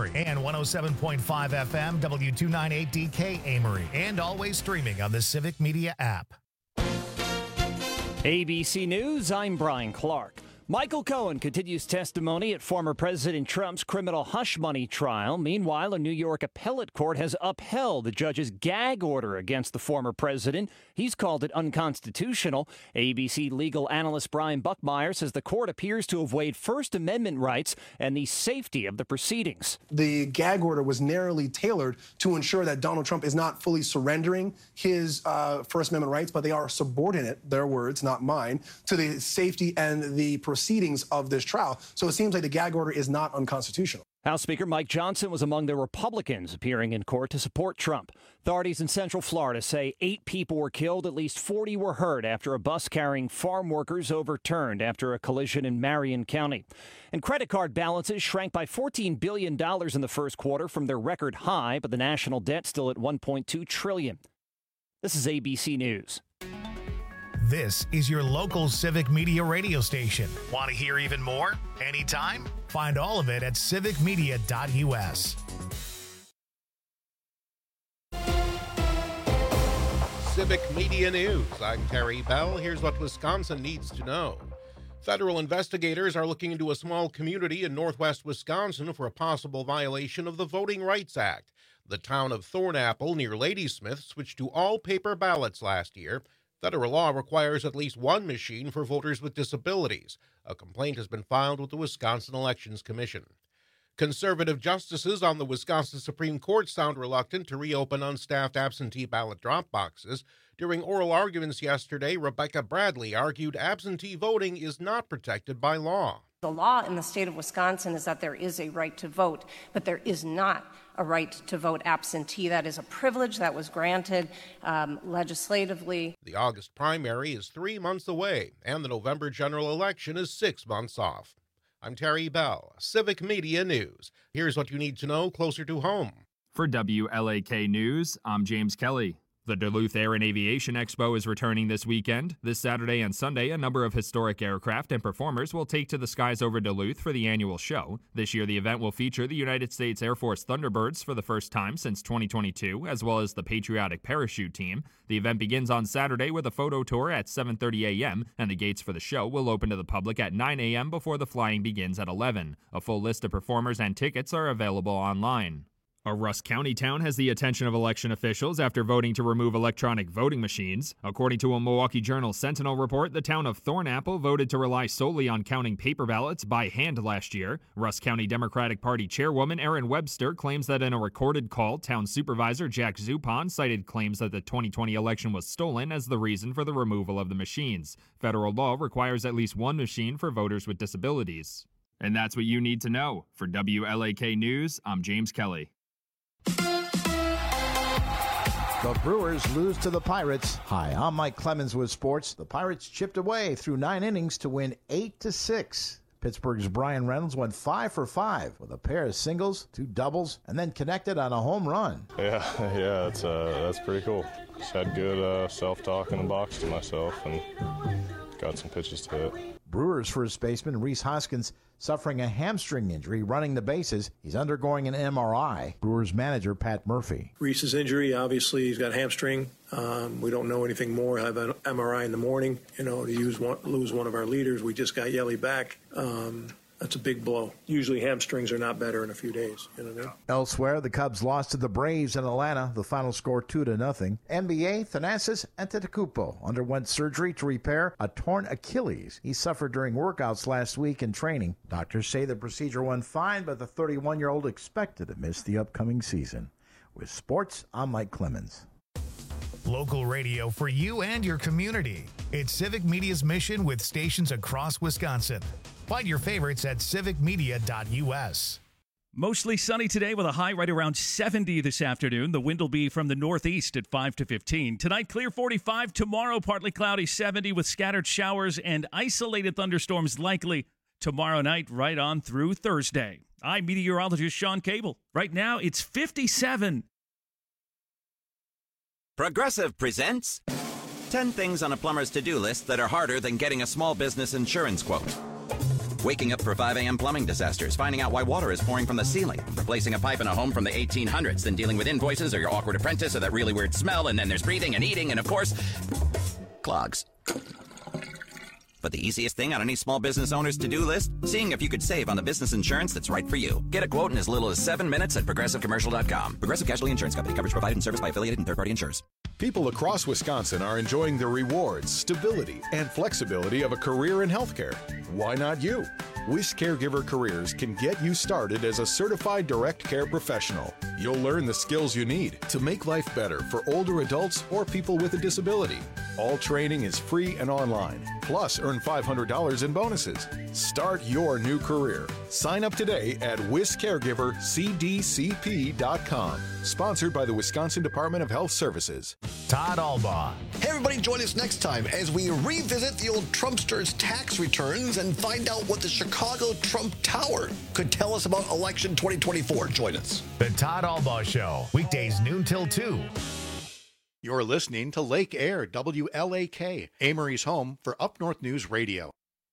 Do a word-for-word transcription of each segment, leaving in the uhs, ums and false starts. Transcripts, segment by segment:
Amory, and one oh seven point five F M, W two ninety-eight D K Amory, and always streaming on the Civic Media app. A B C News, I'm Brian Clark. Michael Cohen continues testimony at former President Trump's criminal hush money trial. Meanwhile, a New York appellate court has upheld the judge's gag order against the former president. He's called it unconstitutional. A B C legal analyst Brian Buckmeyer says the court appears to have weighed First Amendment rights and the safety of the proceedings. The gag order was narrowly tailored to ensure that Donald Trump is not fully surrendering his uh, First Amendment rights, but they are subordinate, their words, not mine, to the safety and the proceedings of this trial. So it seems like the gag order is not unconstitutional. House Speaker Mike Johnson was among the Republicans appearing in court to support Trump. Authorities in Central Florida say eight people were killed, at least forty were hurt after a bus carrying farm workers overturned after a collision in Marion County. And credit card balances shrank by fourteen billion dollars in the first quarter from their record high, but the national debt still at one point two trillion dollars. This is A B C News. This is your local Civic Media radio station. Want to hear even more? Anytime? Find all of it at civic media dot U S. Civic Media News. I'm Terry Bell. Here's what Wisconsin needs to know. Federal investigators are looking into a small community in northwest Wisconsin for a possible violation of the Voting Rights Act. The town of Thornapple near Ladysmith switched to all paper ballots last year. Federal law requires at least one machine for voters with disabilities. A complaint has been filed with the Wisconsin Elections Commission. Conservative justices on the Wisconsin Supreme Court sound reluctant to reopen unstaffed absentee ballot drop boxes. During oral arguments yesterday, Rebecca Bradley argued absentee voting is not protected by law. The law in the state of Wisconsin is that there is a right to vote, but there is not a right to vote absentee. That is a privilege that was granted um, legislatively. The August primary is three months away, and the November general election is six months off. I'm Terry Bell, Civic Media News. Here's what you need to know closer to home. For W L A K News, I'm James Kelly. The Duluth Air and Aviation Expo is returning this weekend. This Saturday and Sunday, a number of historic aircraft and performers will take to the skies over Duluth for the annual show. This year, the event will feature the United States Air Force Thunderbirds for the first time since twenty twenty-two, as well as the Patriotic Parachute Team. The event begins on Saturday with a photo tour at seven thirty a.m., and the gates for the show will open to the public at nine a.m. before the flying begins at eleven. A full list of performers and tickets are available online. A Rusk County town has the attention of election officials after voting to remove electronic voting machines. According to a Milwaukee Journal Sentinel report, the town of Thornapple voted to rely solely on counting paper ballots by hand last year. Rusk County Democratic Party chairwoman Erin Webster claims that in a recorded call, town supervisor Jack Zupan cited claims that the twenty twenty election was stolen as the reason for the removal of the machines. Federal law requires at least one machine for voters with disabilities. And that's what you need to know. For W L A K News, I'm James Kelly. The Brewers lose to the Pirates. Hi, I'm Mike Clemens with sports. The Pirates chipped away through nine innings to win eight to six. Pittsburgh's Brian Reynolds went five for five with a pair of singles, two doubles, and then connected on a home run. Yeah, yeah, that's uh, that's pretty cool. Just had good uh, self-talk in the box to myself and got some pitches to hit. Brewers first baseman Rhys Hoskins suffering a hamstring injury running the bases. He's undergoing an M R I. Brewers manager Pat Murphy. Rhys's injury, obviously, he's got a hamstring. Um, we don't know anything more. I have an M R I in the morning. You know, to use one, lose one of our leaders. We just got Yelly back. Um, That's a big blow. Usually hamstrings are not better in a few days. You know? Elsewhere, the Cubs lost to the Braves in Atlanta. The final score two to nothing. N B A, Thanasis Antetokounmpo underwent surgery to repair a torn Achilles he suffered during workouts last week in training. Doctors say the procedure went fine, but the thirty-one-year-old expected to miss the upcoming season. With sports, I'm Mike Clemens. Local radio for you and your community. It's Civic Media's mission with stations across Wisconsin. Find your favorites at civic media dot U S. Mostly sunny today with a high right around seventy this afternoon. The wind will be from the northeast at five to fifteen. Tonight, clear forty-five. Tomorrow, partly cloudy seventy with scattered showers and isolated thunderstorms likely tomorrow night right on through Thursday. I'm meteorologist Sean Cable. Right now, it's fifty-seven. Progressive presents ten things on a plumber's to-do list that are harder than getting a small business insurance quote. Waking up for five a.m. plumbing disasters, finding out why water is pouring from the ceiling, replacing a pipe in a home from the eighteen hundreds, then dealing with invoices or your awkward apprentice or that really weird smell, and then there's breathing and eating and, of course, clogs. But the easiest thing on any small business owner's to-do list? Seeing if you could save on the business insurance that's right for you. Get a quote in as little as seven minutes at progressive commercial dot com. Progressive Casualty Insurance Company. Coverage provided and serviced by affiliated and third-party insurers. People across Wisconsin are enjoying the rewards, stability, and flexibility of a career in healthcare. Why not you? Wish Caregiver Careers can get you started as a certified direct care professional. You'll learn the skills you need to make life better for older adults or people with a disability. All training is free and online. Plus, earn five hundred dollars in bonuses. Start your new career. Sign up today at wis caregiver c d c p dot com. Sponsored by the Wisconsin Department of Health Services. Todd Albaugh. Hey, everybody, join us next time as we revisit the old Trumpsters' tax returns and find out what the Chicago Trump Tower could tell us about election twenty twenty-four. Join us. The Todd Albaugh Show, weekdays noon till two. You're listening to Lake Air, W L A K, Amory's home for Up North News Radio.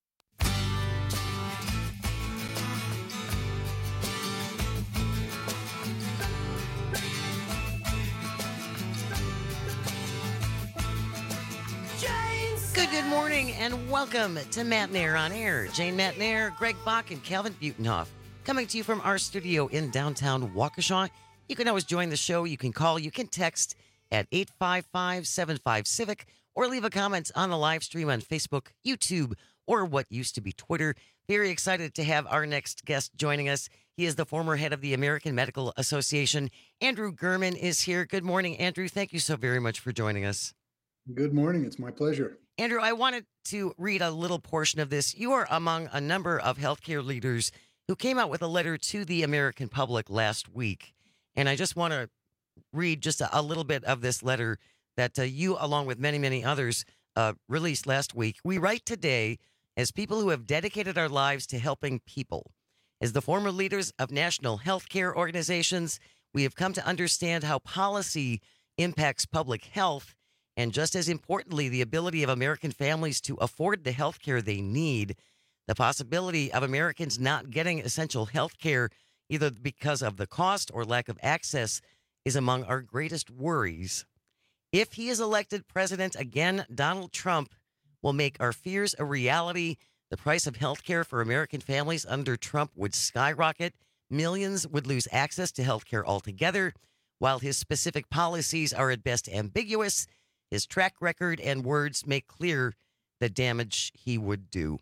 Good, good morning, and welcome to Matt Nair on Air. Jane Matt Nair, Greg Bach, and Calvin Butenhoff coming to you from our studio in downtown Waukesha. You can always join the show. You can call. You can text at eight five five, seven five, civic or leave a comment on the live stream on Facebook, YouTube, or what used to be Twitter. Very excited to have our next guest joining us. He is the former head of the American Medical Association. Andrew Gurman is here. Good morning, Andrew. Thank you so very much for joining us. Good morning. It's my pleasure. Andrew, I wanted to read a little portion of this. You are among a number of healthcare leaders who came out with a letter to the American public last week. And I just want to read just a, a little bit of this letter that uh, you, along with many, many others, uh, released last week. We write today as people who have dedicated our lives to helping people. As the former leaders of national healthcare organizations, we have come to understand how policy impacts public health, and just as importantly, the ability of American families to afford the health care they need. The possibility of Americans not getting essential health care, either because of the cost or lack of access, is among our greatest worries. If he is elected president again, Donald Trump will make our fears a reality. The price of health care for American families under Trump would skyrocket. Millions would lose access to health care altogether. While his specific policies are at best ambiguous, his track record and words make clear the damage he would do.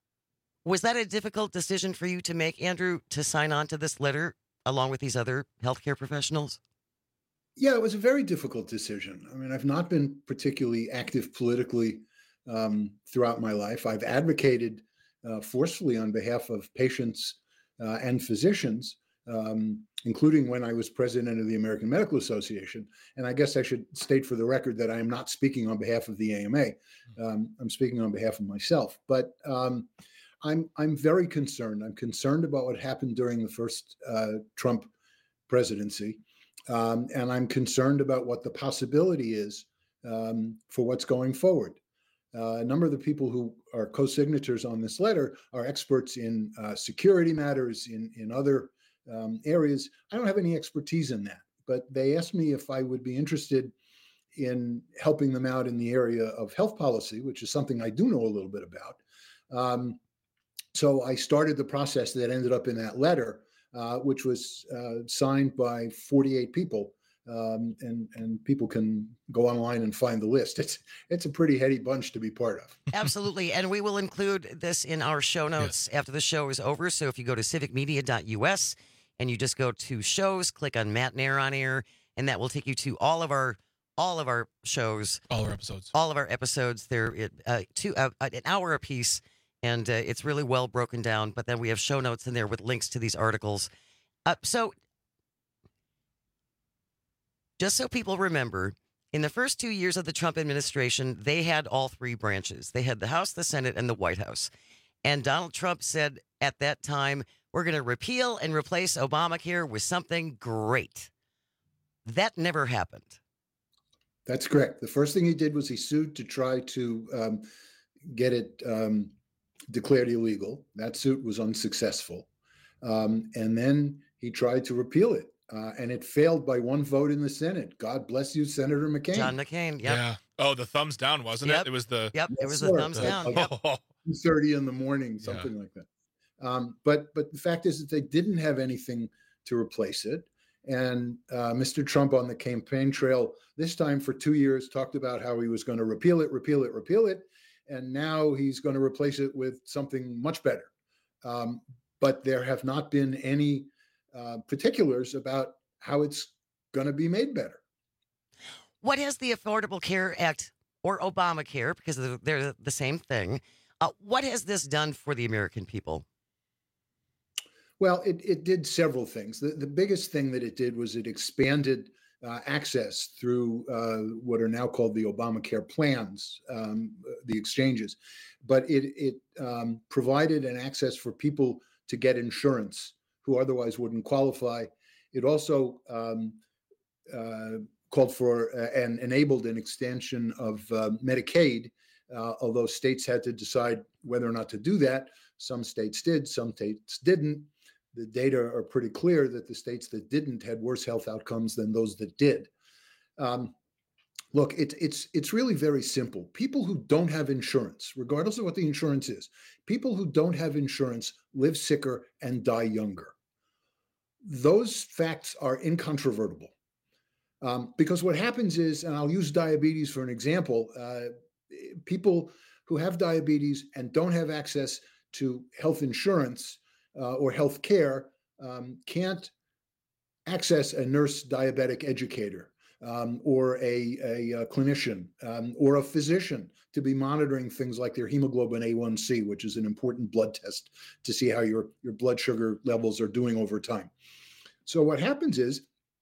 Was that a difficult decision for you to make, Andrew, to sign on to this letter along with these other healthcare professionals? Yeah, it was a very difficult decision. I mean, I've not been particularly active politically um, throughout my life. I've advocated uh, forcefully on behalf of patients uh, and physicians, um, including when I was president of the American Medical Association. And I guess I should state for the record that I am not speaking on behalf of the A M A. Um, I'm speaking on behalf of myself. But um, I'm I'm very concerned. I'm concerned about what happened during the first uh, Trump presidency. Um, and I'm concerned about what the possibility is um, for what's going forward. Uh, a number of the people who are co-signatories on this letter are experts in uh, security matters, in, in other um, areas. I don't have any expertise in that, but they asked me if I would be interested in helping them out in the area of health policy, which is something I do know a little bit about. Um, so I started the process that ended up in that letter, uh, which was uh, signed by forty-eight people. Um, and and people can go online and find the list. It's it's a pretty heady bunch to be part of. Absolutely. And we will include this in our show notes yes. after the show is over. So if you go to civic media dot u s and you just go to shows, click on Matt Nair on Air, and that will take you to all of our all of our shows. All our episodes. All of our episodes. They're uh, two, uh, an hour apiece, and uh, it's really well broken down. But then we have show notes in there with links to these articles. Uh, so just so people remember, in the first two years of the Trump administration, they had all three branches. They had the House, the Senate, and the White House. And Donald Trump said at that time, we're going to repeal and replace Obamacare with something great. That never happened. That's correct. The first thing he did was he sued to try to um, get it um, declared illegal. That suit was unsuccessful. Um, and then he tried to repeal it. Uh, and it failed by one vote in the Senate. God bless you, Senator McCain. John McCain, yep. Yeah. Oh, the thumbs down, wasn't Yep. it? It was the. Yep, it Yes, was sir. the thumbs down. Like Yep. two thirty in the morning, something like that. Um, but but the fact is that they didn't have anything to replace it. And uh, Mister Trump on the campaign trail, this time for two years, talked about how he was going to repeal it, repeal it, repeal it. And now he's going to replace it with something much better. Um, but there have not been any uh, particulars about how it's going to be made better. What has the Affordable Care Act, or Obamacare, because they're- they're the same thing, uh, what has this done for the American people? Well, it, it did several things. The, the biggest thing that it did was it expanded uh, access through uh, what are now called the Obamacare plans, um, the exchanges. But it, it um, provided an access for people to get insurance who otherwise wouldn't qualify. It also um, uh, called for uh, and enabled an extension of uh, Medicaid, uh, although states had to decide whether or not to do that. Some states did, some states didn't. The data are pretty clear that the states that didn't had worse health outcomes than those that did. Um, look, it, it's it's really very simple. People who don't have insurance, regardless of what the insurance is, people who don't have insurance live sicker and die younger. Those facts are incontrovertible. Um, because what happens is, and I'll use diabetes for an example, uh, people who have diabetes and don't have access to health insurance uh, or health care um, can't access a nurse diabetic educator um, or a, a, a clinician um, or a physician to be monitoring things like their hemoglobin A one C, which is an important blood test to see how your, your blood sugar levels are doing over time. So what happens is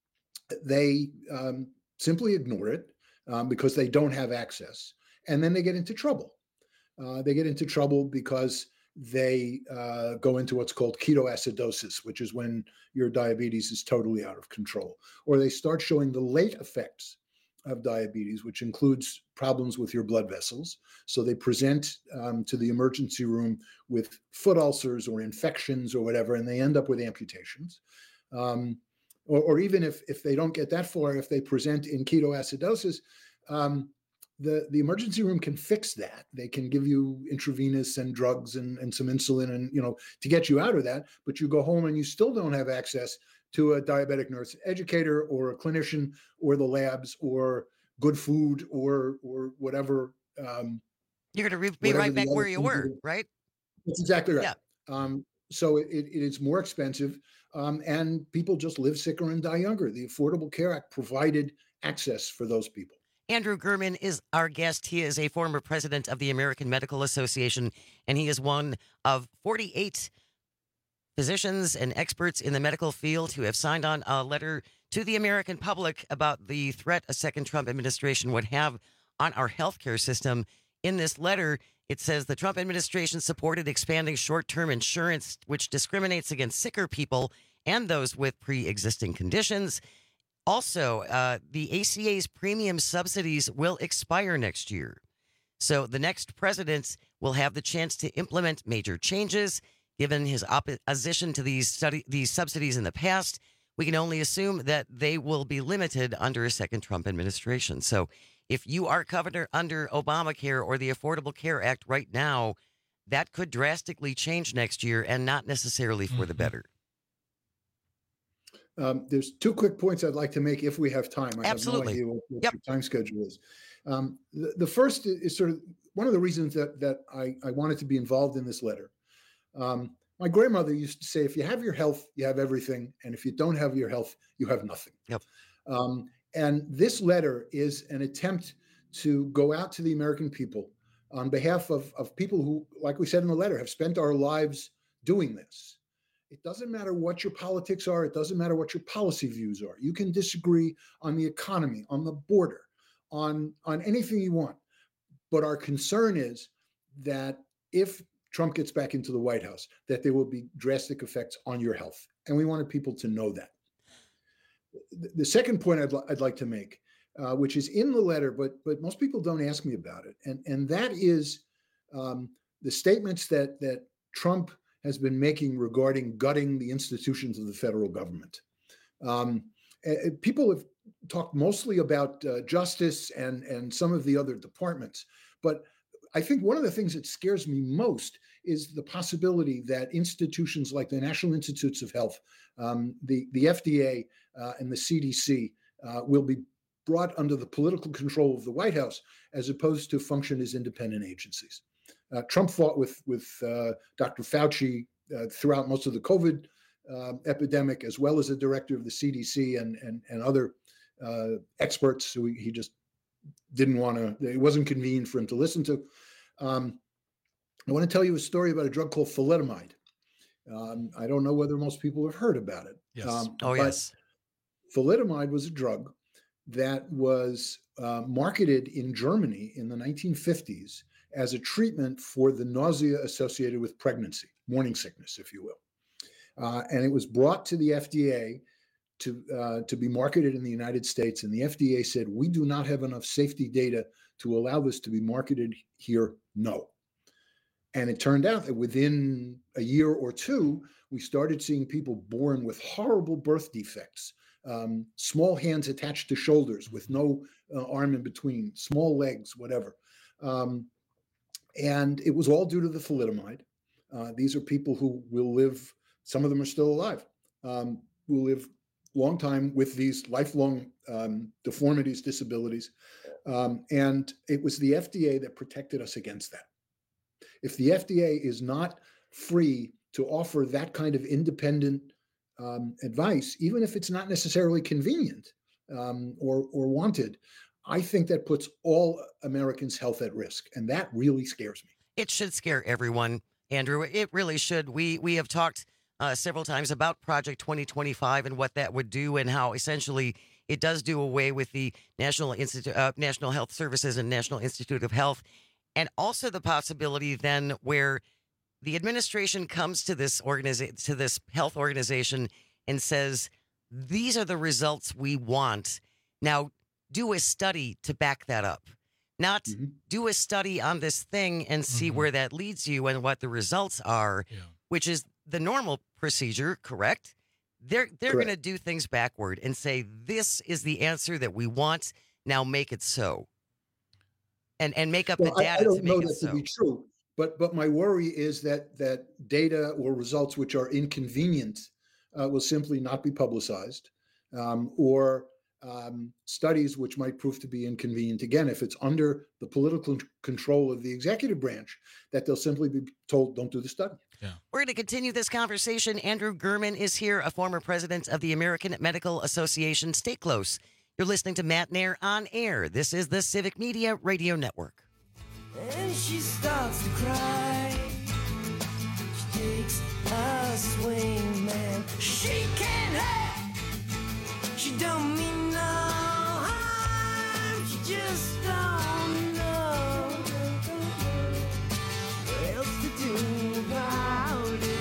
they um, simply ignore it um, because they don't have access. And then they get into trouble. Uh, they get into trouble because they uh, go into what's called ketoacidosis, which is when your diabetes is totally out of control. Or they start showing the late effects of diabetes, which includes problems with your blood vessels. So they present um, to the emergency room with foot ulcers or infections or whatever, and they end up with amputations. Um, or, or even if, if they don't get that far, if they present in ketoacidosis, um, the, the emergency room can fix that. They can give you intravenous and drugs and, and some insulin and, you know, to get you out of that, but you go home and you still don't have access to a diabetic nurse educator or a clinician or the labs or good food or, or whatever. Um, You're going to be right back where you were, right? That's exactly right. Yeah. Um, so it, it is more expensive um, and people just live sicker and die younger. The Affordable Care Act provided access for those people. Andrew Gurman is our guest. He is a former president of the American Medical Association, and he is one of forty-eight physicians and experts in the medical field who have signed on a letter to the American public about the threat a second Trump administration would have on our healthcare system. In this letter, it says the Trump administration supported expanding short-term insurance, which discriminates against sicker people and those with pre-existing conditions. Also, uh, the A C A's premium subsidies will expire next year. So the next president will have the chance to implement major changes. Given his opposition to these study, these subsidies in the past, we can only assume that they will be limited under a second Trump administration. So if you are covered under Obamacare or the Affordable Care Act right now, that could drastically change next year and not necessarily for the better. Um, there's two quick points I'd like to make if we have time. I Absolutely. have no idea what, what Yep. your time schedule is. Um, the, the first is sort of one of the reasons that that I, I wanted to be involved in this letter. Um, my grandmother used to say, if you have your health, you have everything. And if you don't have your health, you have nothing. Yep. Um, and this letter is an attempt to go out to the American people on behalf of, of people who, like we said in the letter, have spent our lives doing this. It doesn't matter what your politics are. It doesn't matter what your policy views are. You can disagree on the economy, on the border, on, on anything you want. But our concern is that if Trump gets back into the White House, that there will be drastic effects on your health. And we wanted people to know that. The, the second point I'd, li- I'd like to make, uh, which is in the letter, but but most people don't ask me about it. And, and that is um, the statements that that Trump has been making regarding gutting the institutions of the federal government. Um, people have talked mostly about uh, justice and, and some of the other departments, but I think one of the things that scares me most is the possibility that institutions like the National Institutes of Health, um, the, the F D A, uh, and the C D C uh, will be brought under the political control of the White House as opposed to function as independent agencies. Uh, Trump fought with, with uh, Doctor Fauci uh, throughout most of the COVID uh, epidemic, as well as the director of the C D C and, and, and other uh, experts who he, he just didn't want to, it wasn't convenient for him to listen to. Um, I want to tell you a story about a drug called thalidomide. Um, I don't know whether most people have heard about it. Yes. Um, oh, but yes. Thalidomide was a drug that was uh, marketed in Germany in the nineteen fifties as a treatment for the nausea associated with pregnancy, morning sickness, if you will. Uh, and it was brought to the F D A to, uh, to be marketed in the United States. And the F D A said, we do not have enough safety data to allow this to be marketed here. No. And it turned out that within a year or two, we started seeing people born with horrible birth defects, um, small hands attached to shoulders with no uh, arm in between, small legs, whatever. Um, and it was all due to the thalidomide. Uh, these are people who will live, some of them are still alive, um, will live long time with these lifelong um, deformities, disabilities. Um, and it was the F D A that protected us against that. If the F D A is not free to offer that kind of independent um, advice, even if it's not necessarily convenient um, or, or wanted, I think that puts all Americans' health at risk. And that really scares me. It should scare everyone, Andrew. It really should. We we have talked uh, several times about Project twenty twenty-five and what that would do and how essentially it does do away with the National Institute, uh, National Health Services and National Institute of Health. And also the possibility then where the administration comes to this organization, to this health organization and says, these are the results we want. Now, do a study to back that up. Not mm-hmm. do a study on this thing and see mm-hmm. where that leads you and what the results are, yeah. which is the normal procedure, correct? They're they're going to do things backward and say, this is the answer that we want. Now make it so. And and make up well, the data I, I don't to make know it that so. to be true, but but my worry is that that data or results which are inconvenient uh, will simply not be publicized, um, or um, studies which might prove to be inconvenient again if it's under the political control of the executive branch, that they'll simply be told, don't do the study. Yeah. We're going to continue this conversation. Andrew Gurman is here, a former president of the American Medical Association. Stay close. You're listening to Matt Nair on Air. This is the Civic Media Radio Network. And she starts to cry. She takes a swing, man. She can't have. She don't mean no harm. She just don't know what else to do about it.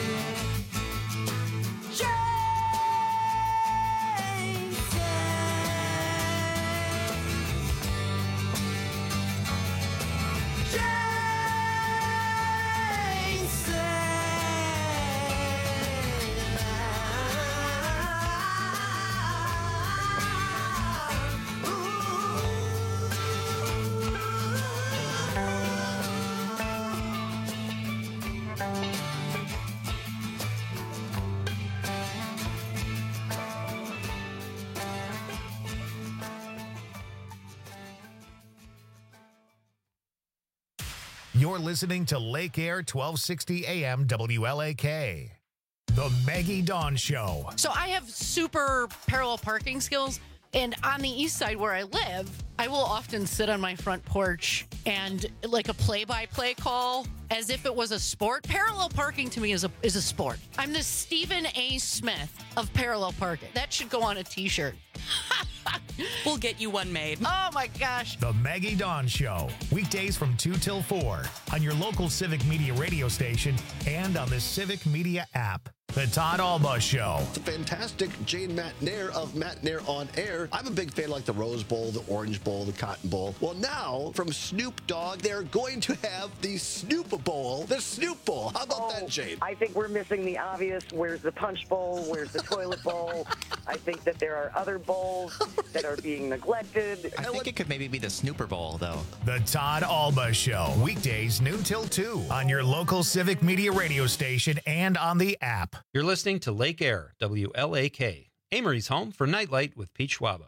You're listening to Lake Air twelve sixty A M W L A K. The Maggie Dawn Show. So I have super parallel parking skills. And on the east side where I live, I will often sit on my front porch and like a play-by-play call as if it was a sport. Parallel parking to me is a is a sport. I'm the Stephen A. Smith of parallel parking. That should go on a T-shirt. We'll get you one made. Oh, my gosh. The Maggie Dawn Show. Weekdays from two till four on your local Civic Media radio station and on the Civic Media app. The Todd Alba Show. It's a fantastic Jane Matt Nair of Matt Nair on Air. I'm a big fan like the Rose Bowl, the Orange Bowl, the Cotton Bowl. Well, now from Snoop Dogg, they're going to have the Snoop Bowl, the Snoop Bowl. How about oh, that, Jane? I think we're missing the obvious. Where's the Punch Bowl? Where's the Toilet Bowl? I think that there are other bowls that are being neglected. I think it could maybe be the Snooper Bowl, though. The Todd Alba Show. Weekdays noon till two on your local Civic Media radio station and on the app. You're listening to Lake Air, W L A K, Amory's home for Nightlight with Pete Schwaba.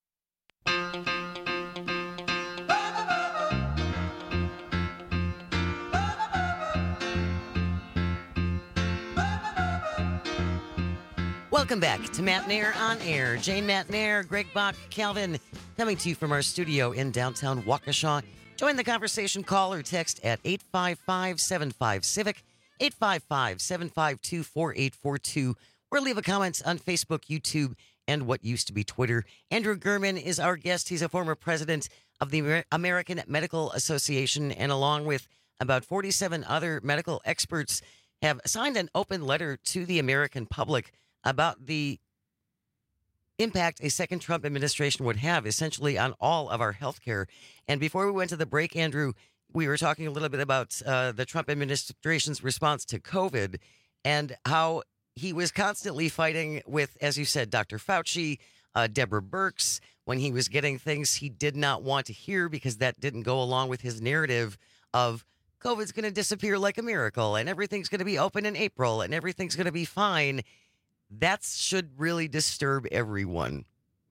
Welcome back to Matt Nair on Air. Jane Matt Nair, Greg Bach, Calvin, coming to you from our studio in downtown Waukesha. Join the conversation, call or text at eight five five, seven five, CIVIC, eight five five, seven five two, four eight four two, or leave a comment on Facebook, YouTube, and what used to be Twitter. Andrew Gurman is our guest. He's a former president of the Amer- American Medical Association, and along with about forty-seven other medical experts, have signed an open letter to the American public about the impact a second Trump administration would have essentially on all of our health care. And before we went to the break, Andrew, we were talking a little bit about uh, the Trump administration's response to COVID and how he was constantly fighting with, as you said, Doctor Fauci, uh, Deborah Birx, when he was getting things he did not want to hear because that didn't go along with his narrative of COVID's going to disappear like a miracle and everything's going to be open in April and everything's going to be fine. That should really disturb everyone.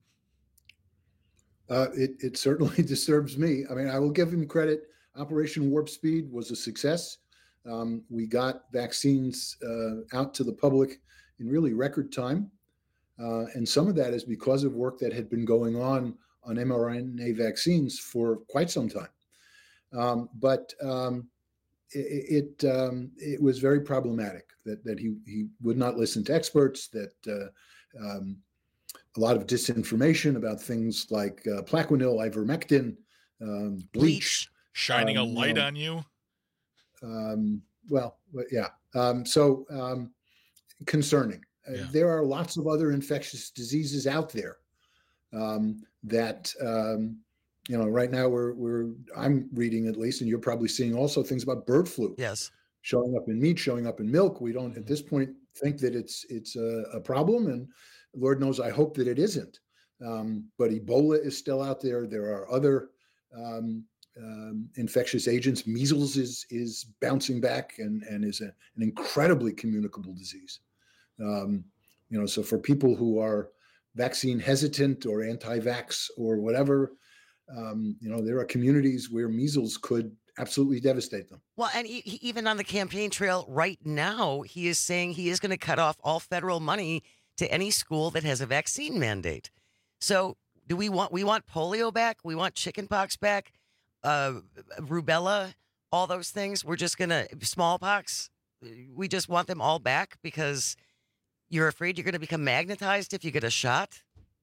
Uh, it, it certainly disturbs me. I mean, I will give him credit. Operation Warp Speed was a success. Um, we got vaccines uh, out to the public in really record time. Uh, and some of that is because of work that had been going on on mRNA vaccines for quite some time. Um, but um, it it, um, it was very problematic that that he he would not listen to experts, that uh, um, a lot of disinformation about things like uh, Plaquenil, ivermectin, um, bleach, bleach, shining um, a light you know, on you. Um, well, yeah. Um, so um, concerning. Yeah. Uh, there are lots of other infectious diseases out there um, that. Um, You know, right now we're we're I'm reading at least, and you're probably seeing also things about bird flu. Yes, showing up in meat, showing up in milk. We don't at this point think that it's it's a, a problem, and Lord knows I hope that it isn't. Um, but Ebola is still out there. There are other um, um, infectious agents. Measles is is bouncing back and and is a, an incredibly communicable disease. Um, you know, so for people who are vaccine hesitant or anti-vax or whatever. Um, you know, there are communities where measles could absolutely devastate them. Well, and he, he, even on the campaign trail right now, he is saying he is going to cut off all federal money to any school that has a vaccine mandate. So do we want, we want polio back? We want chickenpox back, uh, rubella, all those things. We're just going to, smallpox, we just want them all back because you're afraid you're going to become magnetized if you get a shot?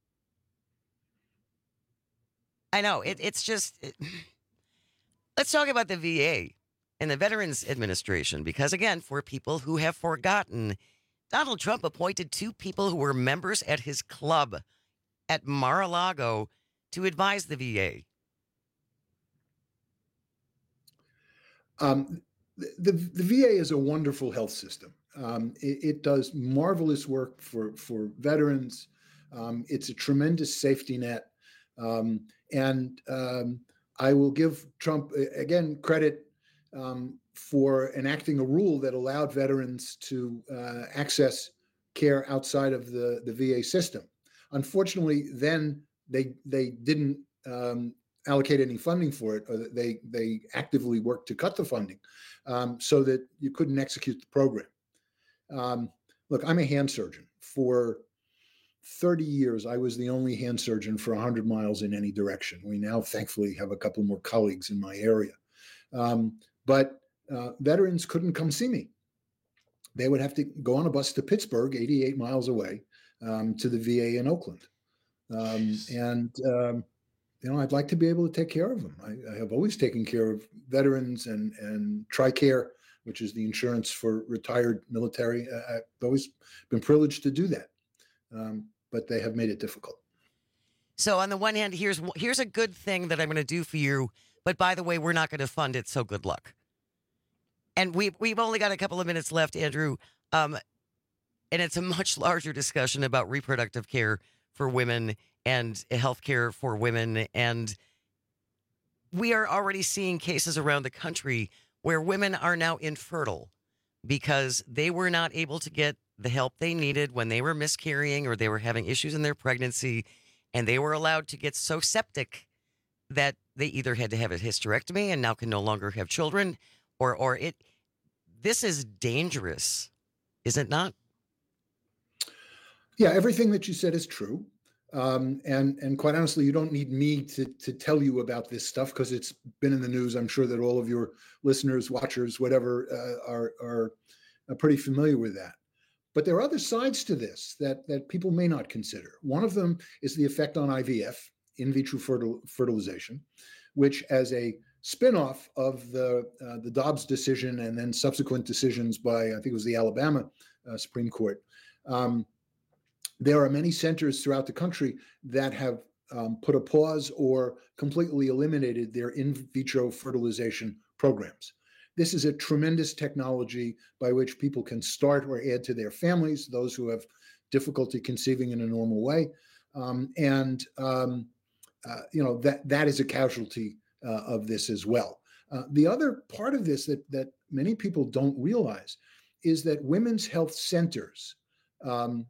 I know it, it's just, it, let's talk about the V A and the Veterans Administration, because again, for people who have forgotten, Donald Trump appointed two people who were members at his club at Mar-a-Lago to advise the V A. Um, the, the V A is a wonderful health system. Um, it, it does marvelous work for, for veterans. Um, it's a tremendous safety net. Um, and um, I will give Trump, again, credit um, for enacting a rule that allowed veterans to uh, access care outside of the, the V A system. Unfortunately, then they they didn't um, allocate any funding for it, or they, they actively worked to cut the funding um, so that you couldn't execute the program. Um, look, I'm a hand surgeon. For thirty years, I was the only hand surgeon for one hundred miles in any direction. We now, thankfully, have a couple more colleagues in my area. Um, but uh, veterans couldn't come see me. They would have to go on a bus to Pittsburgh, eighty-eight miles away, um, to the V A in Oakland. Um, and, um, you know, I'd like to be able to take care of them. I, I have always taken care of veterans and, and TRICARE which is the insurance for retired military. Uh, I've always been privileged to do that, um, but they have made it difficult. So on the one hand, here's here's a good thing that I'm going to do for you, but by the way, we're not going to fund it, so good luck. And we've, we've only got a couple of minutes left, Andrew, um, and it's a much larger discussion about reproductive care for women and health care for women. And we are already seeing cases around the country where women are now infertile because they were not able to get the help they needed when they were miscarrying or they were having issues in their pregnancy, and they were allowed to get so septic that they either had to have a hysterectomy and now can no longer have children, or or it. This is dangerous, is it not? Yeah, everything that you said is true. Um, and and quite honestly, you don't need me to to tell you about this stuff because it's been in the news. I'm sure that all of your listeners, watchers, whatever, uh, are, are are pretty familiar with that. But there are other sides to this that that people may not consider. One of them is the effect on I V F, in vitro fertil- fertilization, which, as a spinoff of the uh, the Dobbs decision and then subsequent decisions by, I think it was the Alabama uh, Supreme Court. Um, There are many centers throughout the country that have um, put a pause or completely eliminated their in vitro fertilization programs. This is a tremendous technology by which people can start or add to their families, those who have difficulty conceiving in a normal way. Um, and, um, uh, you know, that that is a casualty uh, of this as well. Uh, the other part of this that, that many people don't realize is that women's health centers um,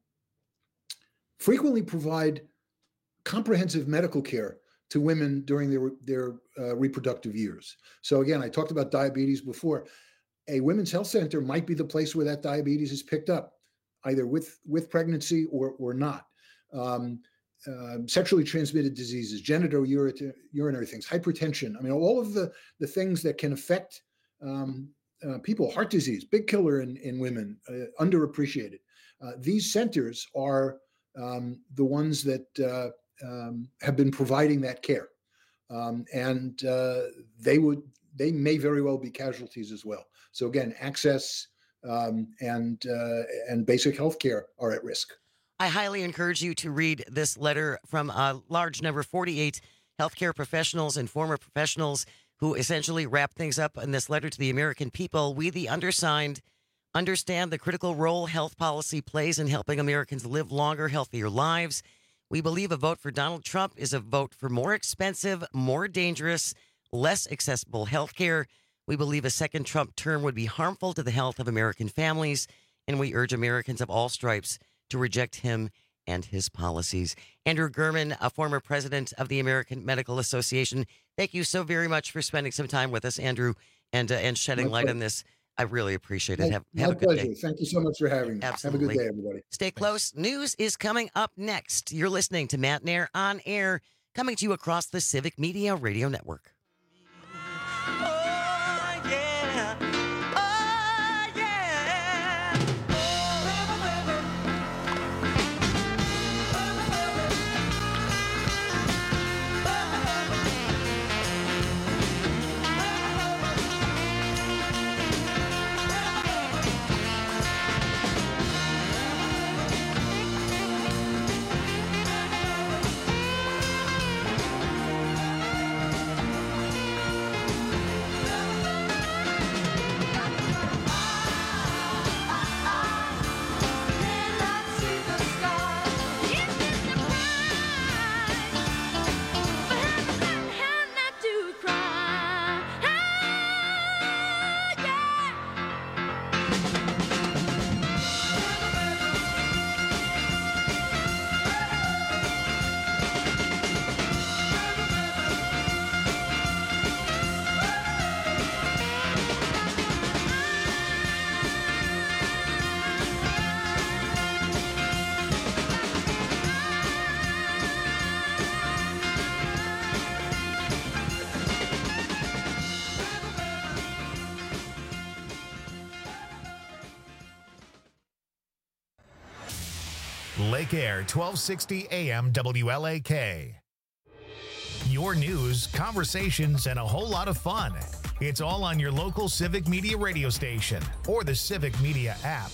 frequently provide comprehensive medical care to women during their, their uh, reproductive years. So again, I talked about diabetes before. A women's health center might be the place where that diabetes is picked up, either with, with pregnancy or, or not. Um, uh, sexually transmitted diseases, genitourinary things, hypertension. I mean, all of the, the things that can affect um, uh, people, heart disease, big killer in, in women, uh, underappreciated. Uh, these centers are Um, the ones that uh, um, have been providing that care, um, and uh, they would they may very well be casualties as well. So again, access um, and uh, and basic health care are at risk. I highly encourage you to read this letter from a large number, forty-eight healthcare professionals and former professionals who essentially wrap things up in this letter to the American people. We, the undersigned, understand the critical role health policy plays in helping Americans live longer, healthier lives. We believe a vote for Donald Trump is a vote for more expensive, more dangerous, less accessible health care. We believe a second Trump term would be harmful to the health of American families, and we urge Americans of all stripes to reject him and his policies. Andrew Gurman, a former president of the American Medical Association, thank you so very much for spending some time with us, Andrew, and uh, and shedding My light pleasure. on this. I really appreciate it. My, Have, have my a good pleasure. day. Thank you so much for having me. Absolutely. Have a good day, everybody. Stay close. News is coming up next. You're listening to Matt Nair on Air, coming to you across the Civic Media Radio Network. Lake Air, twelve sixty A M W L A K. Your news, conversations, and a whole lot of fun. It's all on your local Civic Media radio station or the Civic Media app.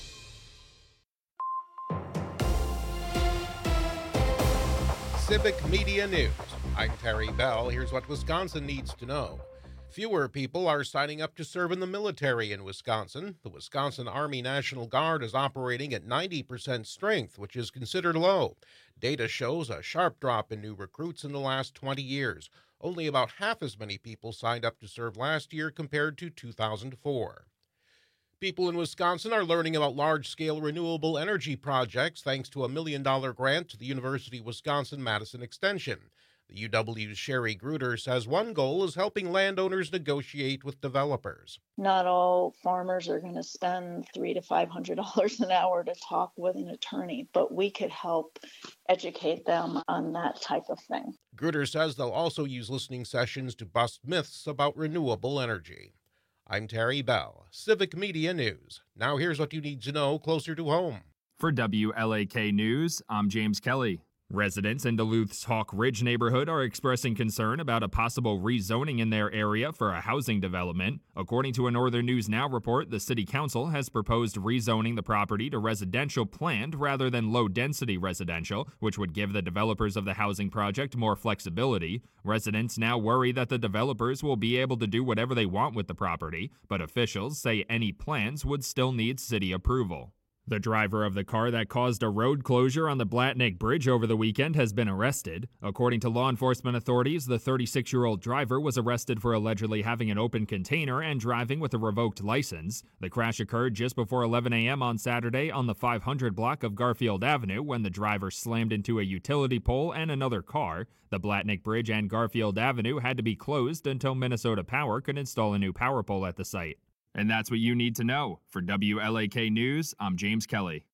Civic Media News. I'm Terry Bell. Here's what Wisconsin needs to know. Fewer people are signing up to serve in the military in Wisconsin. The Wisconsin Army National Guard is operating at ninety percent strength, which is considered low. Data shows a sharp drop in new recruits in the last twenty years. Only about half as many people signed up to serve last year compared to two thousand four. People in Wisconsin are learning about large-scale renewable energy projects thanks to a million-dollar grant to the University of Wisconsin-Madison Extension. The U W's Sherry Gruder says one goal is helping landowners negotiate with developers. Not all farmers are going to spend three to five hundred dollars an hour to talk with an attorney, but we could help educate them on that type of thing. Gruder says they'll also use listening sessions to bust myths about renewable energy. I'm Terry Bell, Civic Media News. Now here's what you need to know closer to home. For W L A K News, I'm James Kelly. Residents in Duluth's Hawk Ridge neighborhood are expressing concern about a possible rezoning in their area for a housing development. According to a Northern News Now report, the city council has proposed rezoning the property to residential planned rather than low-density residential, which would give the developers of the housing project more flexibility. Residents now worry that the developers will be able to do whatever they want with the property, but officials say any plans would still need city approval. The driver of the car that caused a road closure on the Blatnick Bridge over the weekend has been arrested. According to law enforcement authorities, the thirty-six-year-old driver was arrested for allegedly having an open container and driving with a revoked license. The crash occurred just before eleven a.m. on Saturday on the five hundred block of Garfield Avenue when the driver slammed into a utility pole and another car. The Blatnick Bridge and Garfield Avenue had to be closed until Minnesota Power could install a new power pole at the site. And that's what you need to know. For W L A K News, I'm James Kelly.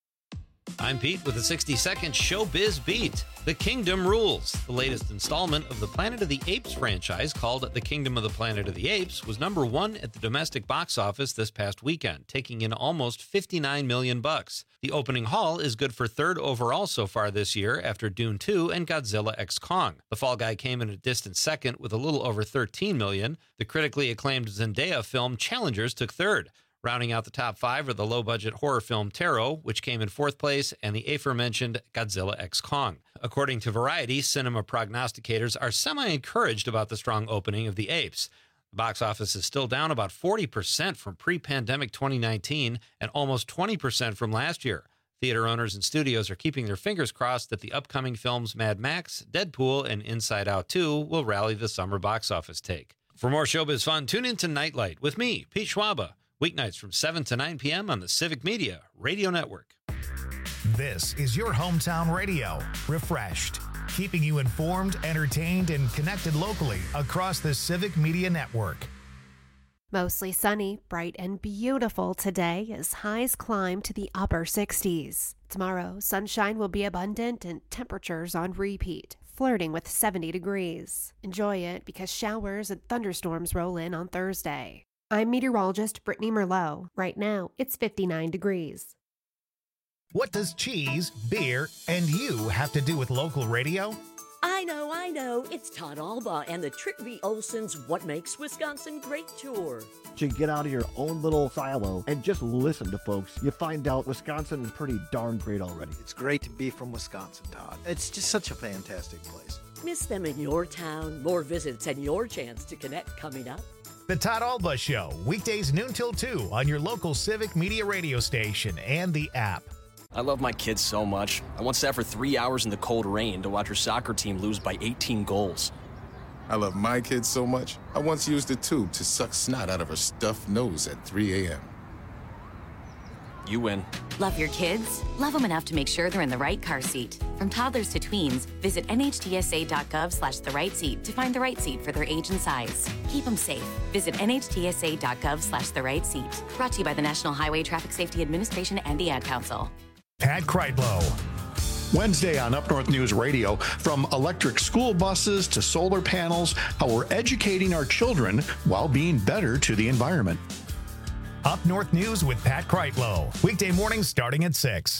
I'm Pete with a sixty-second Showbiz Beat. The Kingdom Rules. The latest installment of the Planet of the Apes franchise, called The Kingdom of the Planet of the Apes, was number one at the domestic box office this past weekend, taking in almost fifty-nine million bucks. The opening haul is good for third overall so far this year after Dune two and Godzilla X Kong. The Fall Guy came in a distant second with a little over thirteen million. The critically acclaimed Zendaya film Challengers took third. Rounding out the top five are the low-budget horror film Tarot, which came in fourth place, and the aforementioned Godzilla X Kong. According to Variety, cinema prognosticators are semi-encouraged about the strong opening of The Apes. The box office is still down about forty percent from pre-pandemic twenty nineteen and almost twenty percent from last year. Theater owners and studios are keeping their fingers crossed that the upcoming films Mad Max, Deadpool, and Inside Out two will rally the summer box office take. For more showbiz fun, tune in to Nightlight with me, Pete Schwaba. Weeknights from seven to nine p.m. on the Civic Media Radio Network. This is your hometown radio, refreshed, keeping you informed, entertained, and connected locally across the Civic Media Network. Mostly sunny, bright, and beautiful today as highs climb to the upper sixties. Tomorrow, sunshine will be abundant and temperatures on repeat, flirting with seventy degrees. Enjoy it because showers and thunderstorms roll in on Thursday. I'm meteorologist Brittany Merlot. Right now, it's fifty-nine degrees. What does cheese, beer, and you have to do with local radio? I know, I know. It's Todd Alba and the Trick V. Olson's What Makes Wisconsin Great tour. To get out of your own little silo and just listen to folks, you find out Wisconsin is pretty darn great already. It's great to be from Wisconsin, Todd. It's just such a fantastic place. Miss them in your town? More visits and your chance to connect coming up. The Todd Alba Show, weekdays noon till two on your local Civic Media radio station and the app. I love my kids so much. I once sat for three hours in the cold rain to watch her soccer team lose by eighteen goals. I love my kids so much, I once used a tube to suck snot out of her stuffed nose at three a.m. You win. Love your kids? Love them enough to make sure they're in the right car seat. From toddlers to tweens, visit N H T S A dot gov slash the right seat to find the right seat for their age and size. Keep them safe. Visit N H T S A dot gov slash the right seat. Brought to you by the National Highway Traffic Safety Administration and the Ad Council. Pat Kreitlow. Wednesday on Up North News Radio, from electric school buses to solar panels, how we're educating our children while being better to the environment. Up North News with Pat Kreitlow. Weekday mornings starting at six.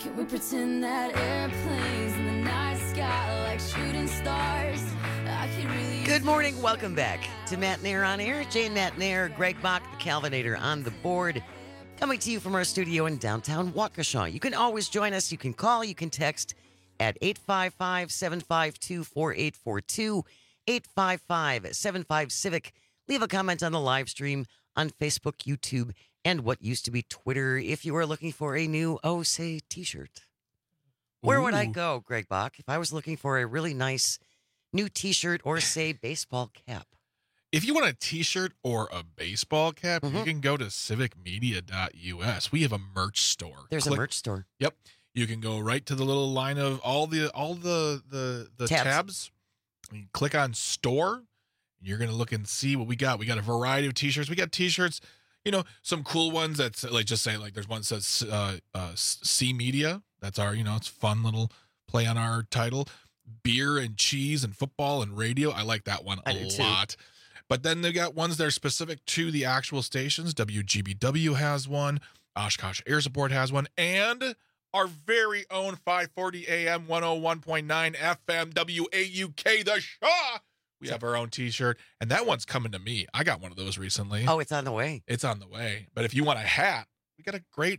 Can we pretend that airplanes in the night sky like shooting stars? I could really Good morning. Welcome back to Matt Nair on Air. Jane Matt Nair, Greg Bach, the Calvinator on the board. Coming to you from our studio in downtown Waukesha. You can always join us. You can call. You can text at eight five five, seven five two, four eight four two, eight five five, seven five, Civic. Leave a comment on the live stream on Facebook, YouTube, and what used to be Twitter if you are looking for a new Oh Say t-shirt. Where would I Ooh. go, Greg Bach, if I was looking for a really nice new t-shirt or, say, baseball cap? If you want a t-shirt or a baseball cap, Mm-hmm. you can go to civic media dot U S. We have a merch store. There's Click- a merch store. Yep. You can go right to the little line of all the all the the, the Tabs. tabs. You click on store. You're going to look and see what we got. We got a variety of t-shirts. We got t-shirts, you know, some cool ones that's like just say like there's one that says uh, uh, C Media. That's our, you know, it's fun little play on our title. Beer and cheese and football and radio. I like that one I a do too. lot. But then they got ones that are specific to the actual stations. W G B W has one. Oshkosh Air Support has one. And our very own five forty A M one oh one point nine F M W A U K, the Shaw. We have our own t-shirt. And that one's coming to me. I got one of those recently. Oh, it's on the way. It's on the way. But if you want a hat, we got a great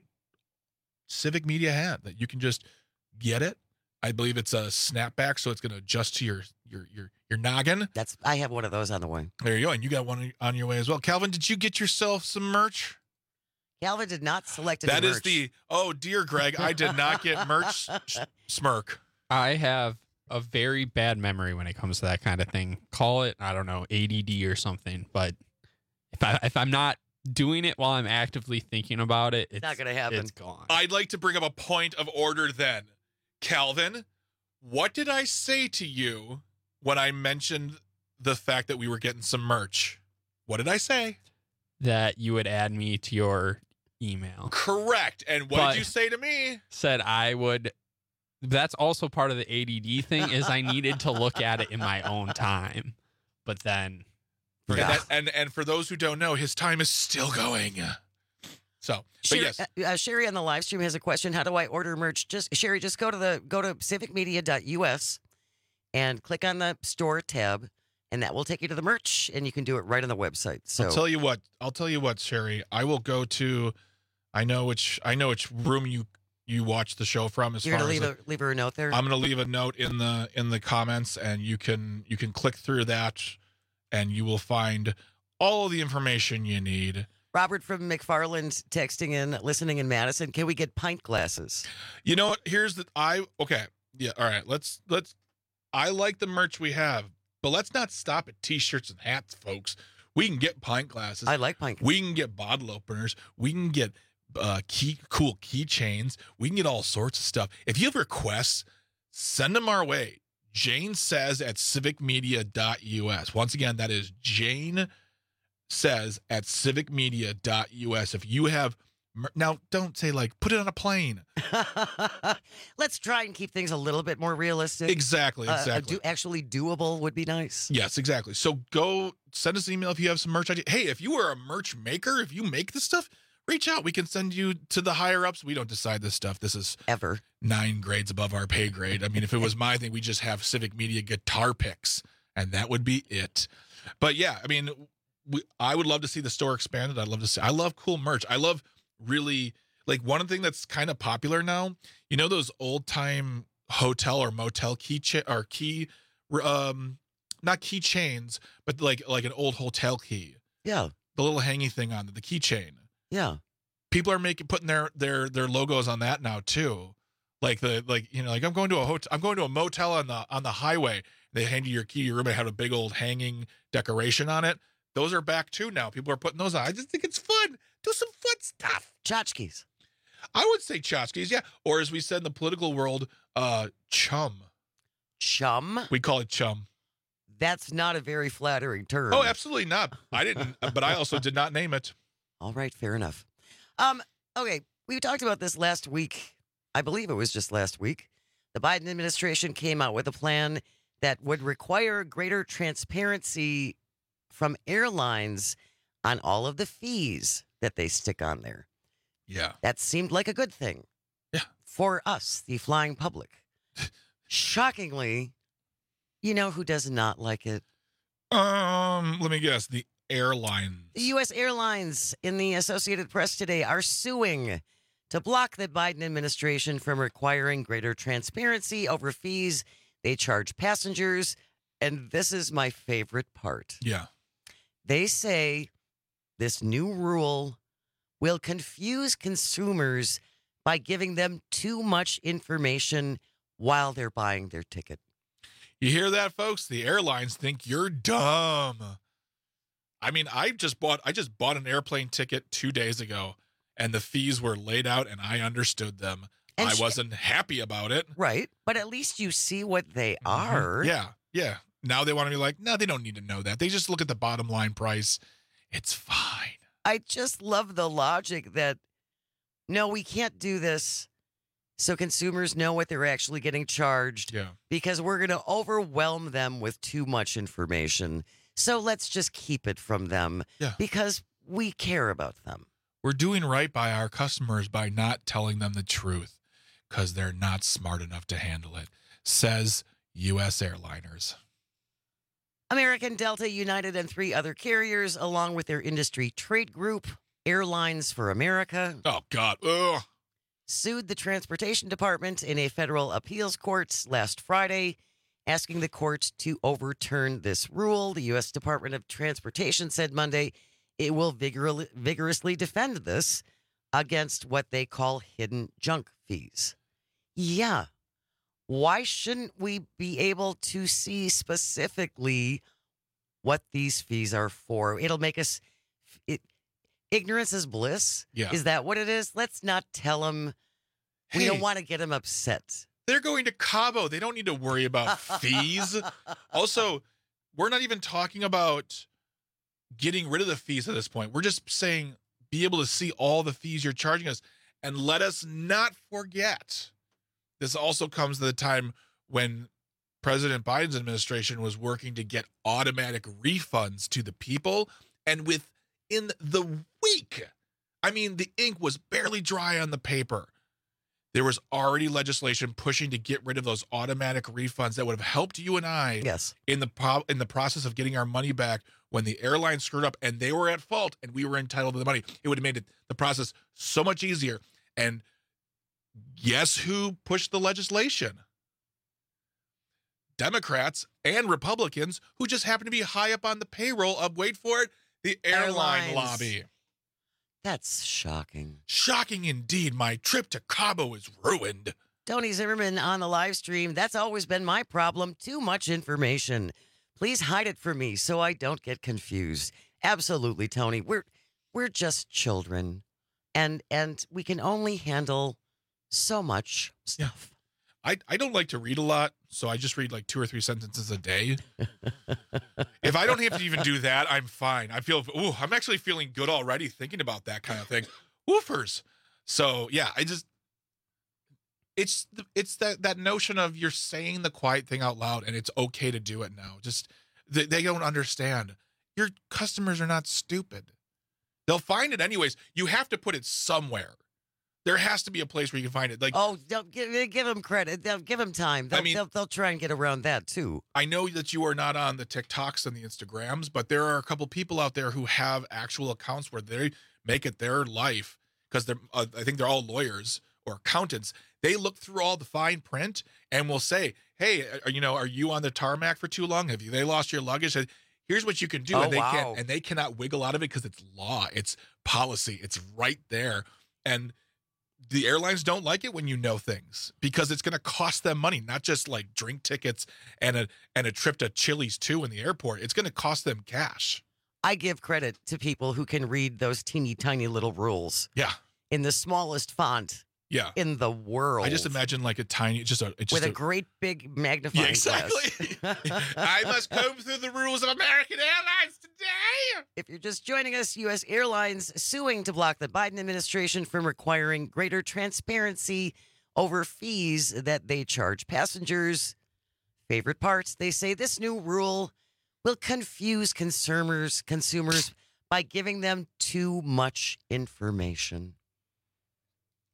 Civic Media hat that you can just get it. I believe it's a snapback, so it's going to adjust to your your your your noggin. That's I have one of those on the way. There you go, and you got one on your way as well. Calvin, did you get yourself some merch? Calvin did not select any That is merch. the oh dear Greg, I did not get merch. s- Smirk. I have a very bad memory when it comes to that kind of thing. Call it, I don't know, A D D or something. But if I if I'm not doing it while I'm actively thinking about it, it's not gonna happen. It's gone. I'd like to bring up a point of order then. Calvin, what did I say to you when I mentioned the fact that we were getting some merch? What did I say? That you would add me to your email. Correct. And what But- did you say to me? Said I would. That's also part of the A D D thing is I needed to look at it in my own time. But then And, that, and and for those who don't know, his time is still going. So, but Sherry, yes, uh, uh, Sherry on the live stream has a question. How do I order merch? Just Sherry, just go to the go to civic media dot U S and click on the store tab, and that will take you to the merch, and you can do it right on the website. So I'll tell you what. I'll tell you what, Sherry. I will go to. I know which. I know which room you you watch the show from. As you're far gonna as leave the- a leave her a note there. I'm going to leave a note in the in the comments, and you can you can click through that, and you will find all of the information you need. Robert from McFarland texting in, listening in Madison. Can we get pint glasses? You know what? Here's the I okay. Yeah, all right. Let's let's I like the merch we have, but let's not stop at t-shirts and hats, folks. We can get pint glasses. I like pint. We can get bottle openers. We can get uh key cool keychains. We can get all sorts of stuff. If you have requests, send them our way. Jane says at civic media dot U S. Once again, that is Jane says at civic media dot U S. If you have mer- now, don't say like put it on a plane. Let's try and keep things a little bit more realistic. Exactly, Uh, uh, exactly. do, actually doable would be nice. Yes, exactly. So go send us an email if you have some merch idea. Hey, if you are a merch maker, if you make this stuff, reach out. We can send you to the higher ups. We don't decide this stuff. This is ever nine grades above our pay grade. I mean, if it was my thing, we just have Civic Media guitar picks, and that would be it. But yeah, I mean, we, I would love to see the store expanded. I'd love to see. I love cool merch. I love really like one thing that's kind of popular now. You know those old time hotel or motel key cha- or key, um, not keychains, but like like an old hotel key. Yeah, the little hangy thing on the keychain. Yeah, people are making putting their their their logos on that now too. Like the like you know like I'm going to a hotel. I'm going to a motel on the on the highway. They hand you your key to your room and have a big old hanging decoration on it. Those are back too now. People are putting those on. I just think it's fun. Do some fun stuff. Tchotchkes. I would say tchotchkes, yeah. Or as we said in the political world, uh, chum. Chum? We call it chum. That's not a very flattering term. Oh, absolutely not. I didn't, but I also did not name it. All right, fair enough. Um, okay, we talked about this last week. I believe it was just last week. The Biden administration came out with a plan that would require greater transparency from airlines on all of the fees that they stick on there. Yeah. That seemed like a good thing. Yeah. For us, the flying public. Shockingly, you know who does not like it? Um, let me guess. The airline. The U S airlines in the Associated Press today are suing to block the Biden administration from requiring greater transparency over fees they charge passengers. And this is my favorite part. Yeah. They say this new rule will confuse consumers by giving them too much information while they're buying their ticket. You hear that, folks? The airlines think you're dumb. I mean, I just bought I just bought an airplane ticket two days ago, and the fees were laid out, and I understood them. And I sh- wasn't happy about it. Right. But at least you see what they are. Yeah, yeah. Now they want to be like, no, they don't need to know that. They just look at the bottom line price. It's fine. I just love the logic that, no, we can't do this so consumers know what they're actually getting charged. Yeah. Because we're going to overwhelm them with too much information. So let's just keep it from them. Yeah. Because we care about them. We're doing right by our customers by not telling them the truth because they're not smart enough to handle it, says U S airliners. American, Delta, United, and three other carriers, along with their industry trade group, Airlines for America. Oh, God. Ugh. Sued the Transportation Department in a federal appeals court last Friday, asking the court to overturn this rule. The U S Department of Transportation said Monday it will vigor- vigorously defend this against what they call hidden junk fees. Yeah. Why shouldn't we be able to see specifically what these fees are for? It'll make us... It, ignorance is bliss. Yeah. Is that what it is? Let's not tell them. We Hey. don't want to get them upset. They're going to Cabo. They don't need to worry about fees. Also, we're not even talking about getting rid of the fees at this point. We're just saying be able to see all the fees you're charging us. And let us not forget, this also comes to the time when President Biden's administration was working to get automatic refunds to the people. And within the week, I mean, the ink was barely dry on the paper. There was already legislation pushing to get rid of those automatic refunds that would have helped you and I yes. in the pro- in the process of getting our money back when the airline screwed up and they were at fault and we were entitled to the money. It would have made it, the process so much easier. And guess who pushed the legislation? Democrats and Republicans who just happen to be high up on the payroll of, wait for it, the airline Airlines. lobby. That's shocking. Shocking indeed. My trip to Cabo is ruined. Tony Zimmerman on the live stream. That's always been my problem. Too much information. Please hide it from me so I don't get confused. Absolutely, Tony. We're we're just children. And and we can only handle so much stuff. I, I don't like to read a lot, so I just read like two or three sentences a day. If I don't have to even do that, I'm fine. I feel, ooh, I'm actually feeling good already thinking about that kind of thing. Woofers. So yeah, I just, it's it's that, that notion of you're saying the quiet thing out loud and it's okay to do it now. Just, they, they don't understand. Your customers are not stupid. They'll find it anyways. You have to put it somewhere. There has to be a place where you can find it. Like, oh, don't give, give them credit. They'll give them time. They'll, I mean- they'll, they'll try and get around that too. I know that you are not on the TikToks and the Instagrams, but there are a couple people out there who have actual accounts where they make it their life because they're, uh, I think they're all lawyers or accountants. They look through all the fine print and will say, hey, are, you know, are you on the tarmac for too long? Have you, they lost your luggage? Here's what you can do. Oh, and they wow. can't, and they cannot wiggle out of it because it's law. It's policy. It's right there. And the airlines don't like it when you know things because it's going to cost them money, not just like drink tickets and a and a trip to Chili's too in the airport. It's going to cost them cash. I give credit to people who can read those teeny tiny little rules. Yeah. In the smallest font. Yeah. In the world. I just imagine like a tiny, just a, just with a, a great big magnifying yeah, exactly. glass. I must comb through the rules of American Airlines today. If you're just joining us, U S Airlines suing to block the Biden administration from requiring greater transparency over fees that they charge passengers. Favorite parts, they say this new rule will confuse consumers, consumers by giving them too much information.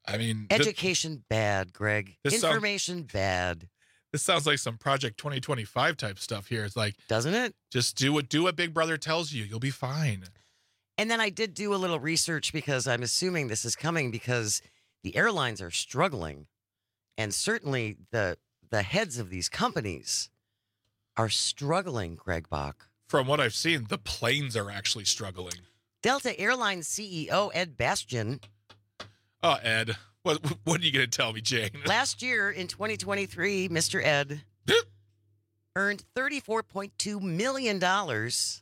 I mean, education th- bad, Greg. Information sound, bad. This sounds like some Project twenty twenty-five type stuff here. It's like, doesn't it? Just do what do what Big Brother tells you. You'll be fine. And then I did do a little research because I'm assuming this is coming because the airlines are struggling, and certainly the the heads of these companies are struggling. Greg Bach. From what I've seen, the planes are actually struggling. Delta Airlines C E O Ed Bastian. Oh, Ed, what what are you going to tell me, Jane? Last year in twenty twenty-three, Mister Ed earned thirty-four point two million dollars,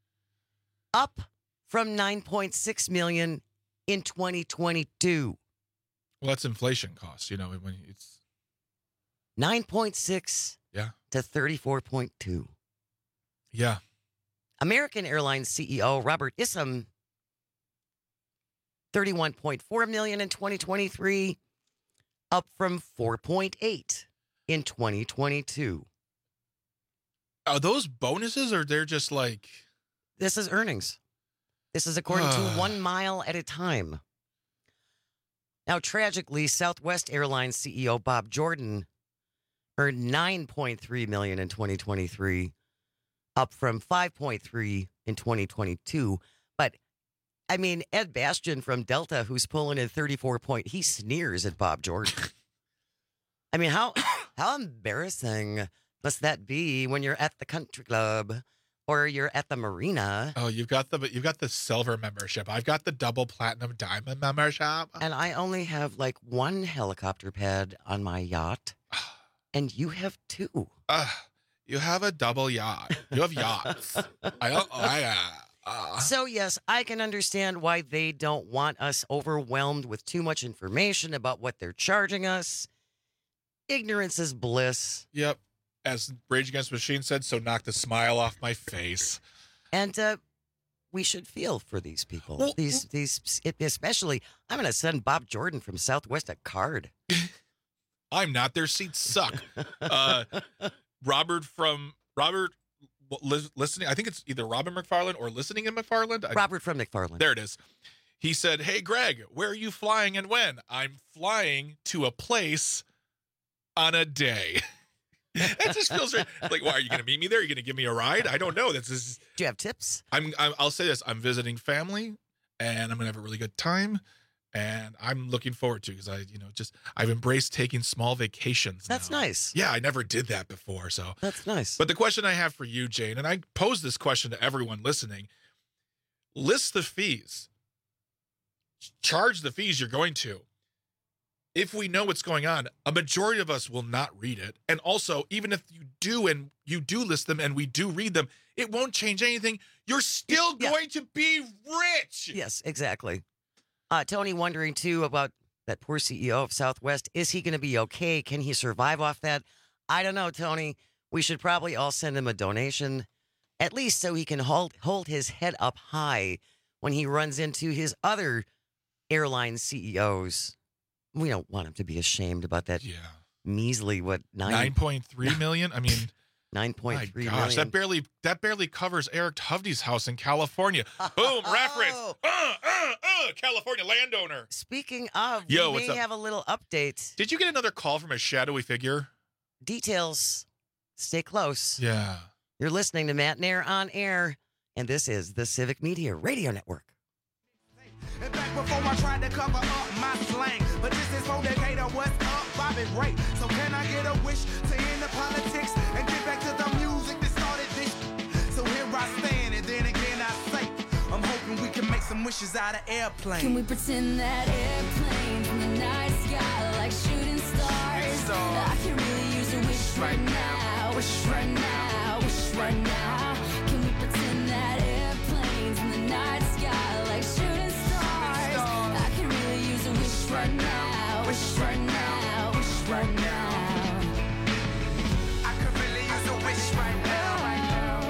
up from nine point six million dollars in twenty twenty-two. Well, that's inflation costs, you know, when it's nine point six yeah. to thirty-four point two. Yeah. American Airlines C E O Robert Isom, thirty-one point four million dollars in twenty twenty-three, up from four point eight in twenty twenty-two. Are those bonuses or they're just like... This is earnings. This is according to One Mile at a Time. Now, tragically, Southwest Airlines C E O Bob Jordan earned nine point three million dollars in twenty twenty-three, up from five point three in twenty twenty-two. But, I mean, Ed Bastian from Delta, who's pulling in thirty-four point, he sneers at Bob Jordan. I mean, how how embarrassing must that be when you're at the country club or you're at the marina? Oh, you've got the you've got the silver membership. I've got the double platinum diamond membership. And I only have like one helicopter pad on my yacht, and you have two. Uh, you have a double yacht. You have yachts. I don't. I. Uh, uh. So yes, I can understand why they don't want us overwhelmed with too much information about what they're charging us. Ignorance is bliss. Yep. As Rage Against the Machine said, so knock the smile off my face. And uh, we should feel for these people. Well, these, these, especially, I'm going to send Bob Jordan from Southwest a card. I'm not. Their seats suck. uh, Robert from Robert li- listening. I think it's either Robin McFarland or Listening in McFarland. I, Robert from McFarland. There it is. He said, "Hey, Greg, where are you flying and when?" "I'm flying to a place on a day." That just feels right. Like, why are you going to meet me there? Are you going to give me a ride? I don't know. This is. Do you have tips? I'm, I'm. I'll say this. I'm visiting family, and I'm going to have a really good time, and I'm looking forward to because I, you know, just I've embraced taking small vacations. That's now. nice. Yeah, I never did that before, so that's nice. But the question I have for you, Jane, and I pose this question to everyone listening: list the fees, charge the fees you're going to. If we know what's going on, a majority of us will not read it. And also, even if you do and you do list them and we do read them, it won't change anything. You're still yeah. going to be rich. Yes, exactly. Uh, Tony wondering, too, about that poor C E O of Southwest. Is he going to be okay? Can he survive off that? I don't know, Tony. We should probably all send him a donation, at least so he can hold, hold his head up high when he runs into his other airline C E Os. We don't want him to be ashamed about that yeah. measly, what, nine? nine point three million? I mean, nine point three gosh, million. that barely, that barely covers Eric Hovde's house in California. Boom, reference. Uh, uh, uh, California landowner. Speaking of, Yo, we what's may up? have a little update. Did you get another call from a shadowy figure? Details. Stay close. Yeah. You're listening to Matt Nair on air, and this is the Civic Media Radio Network. And back before I tried to cover up my slang, but this is for Decatur, what's up, Bobby Ray. So can I get a wish to end the politics and get back to the music that started this? So here I stand, and then again I say, I'm hoping we can make some wishes out of airplanes. Can we pretend that airplanes in the night sky like shooting stars? stars. I can really use a wish right now, wish right now, wish right now. Can we pretend that airplanes in the night sky like shooting stars? I can really use a wish right now, wish right now, wish right now. I could really use a wish right now, right now.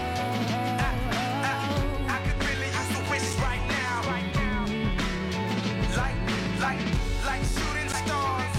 I, I, I could really use a wish right now, right now. Like, like, like shooting stars.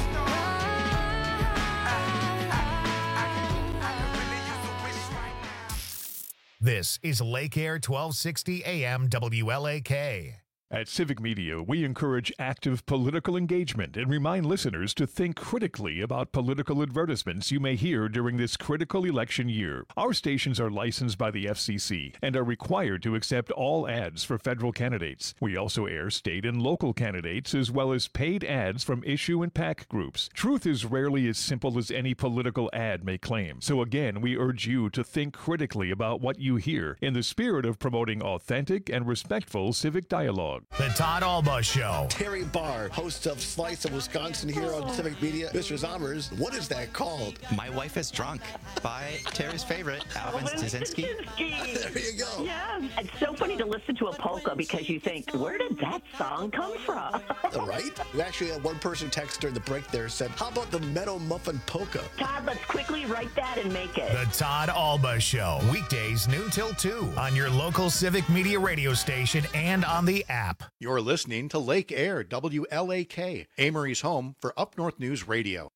I, I, I, I could really use a wish right now. This is Lake Air twelve sixty A M W L A K. At Civic Media, we encourage active political engagement and remind listeners to think critically about political advertisements you may hear during this critical election year. Our stations are licensed by the F C C and are required to accept all ads for federal candidates. We also air state and local candidates as well as paid ads from issue and PAC groups. Truth is rarely as simple as any political ad may claim. So again, we urge you to think critically about what you hear in the spirit of promoting authentic and respectful civic dialogue. The Todd Alba Show. Terry Barr, host of Slice of Wisconsin here on Civic Media. Mister Zommers, what is that called? My Wife is Drunk by Terry's favorite, Alvin Stasinski. There you go. Yeah, it's so funny to listen to a polka because you think, where did that song come from? Right? We actually had one person text during the break there said, how about the Meadow Muffin Polka? Todd, let's quickly write that and make it. The Todd Alba Show. Weekdays noon till two on your local Civic Media radio station and on the app. You're listening to Lake Air, W L A K, Amory's home for Up North News Radio.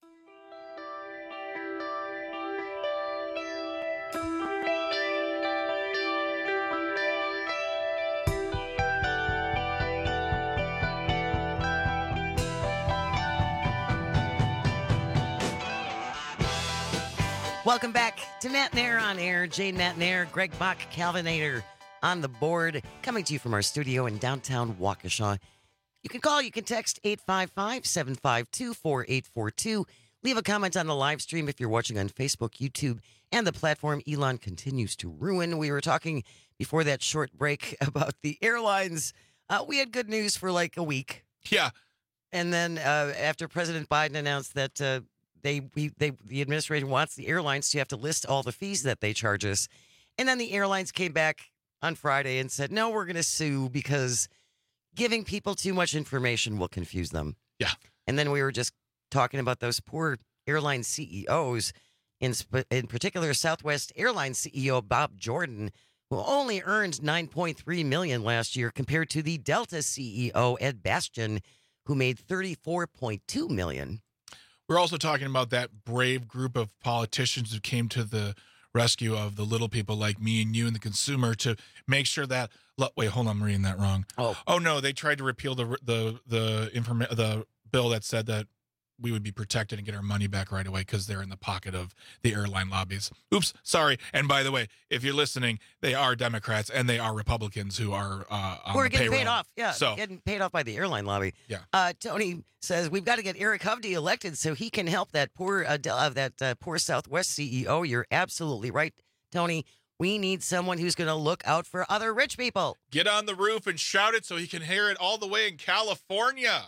Welcome back to Matt Nair on Air. Jane Matt Nair, Greg Bach, Calvinator on the board, coming to you from our studio in downtown Waukesha. You can call, you can text eight five five, seven five two, four eight four two. Leave a comment on the live stream if you're watching on Facebook, YouTube, and the platform Elon continues to ruin. We were talking before that short break about the airlines. Uh, we had good news for like a week. Yeah. And then uh, after President Biden announced that uh, they, we, they, the administration wants the airlines to have to list all the fees that they charge us. And then the airlines came back on Friday and said, no, we're going to sue because giving people too much information will confuse them. Yeah. And then we were just talking about those poor airline C E Os, in, in particular Southwest Airlines C E O Bob Jordan, who only earned nine point three million dollars last year compared to the Delta C E O Ed Bastian, who made thirty-four point two million dollars. We're also talking about that brave group of politicians who came to the rescue of the little people like me and you and the consumer to make sure that wait hold on I'm reading that wrong oh oh no they tried to repeal the the the informa- the bill that said that we would be protected and get our money back right away because they're in the pocket of the airline lobbies. Oops, sorry. And by the way, if you're listening, they are Democrats and they are Republicans who are uh, on We're the getting payroll. paid off. Yeah, so getting paid off by the airline lobby. Yeah. Uh, Tony says we've got to get Eric Hovde elected so he can help that poor uh, uh, that uh, poor Southwest C E O. You're absolutely right, Tony. We need someone who's going to look out for other rich people. Get on the roof and shout it so he can hear it all the way in California.